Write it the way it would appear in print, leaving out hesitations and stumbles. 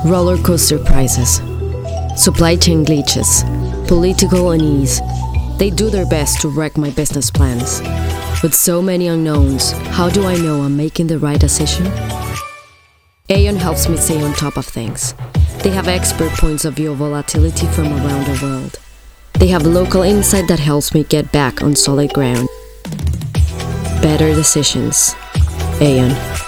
Roller coaster prices, supply chain glitches, political unease. They do their best to wreck my business plans. With so many unknowns, how do I know I'm making the right decision? Aon helps me stay on top of things. They have expert points of view of volatility from around the world. They have local insight that helps me get back on solid ground. Better decisions. Aon.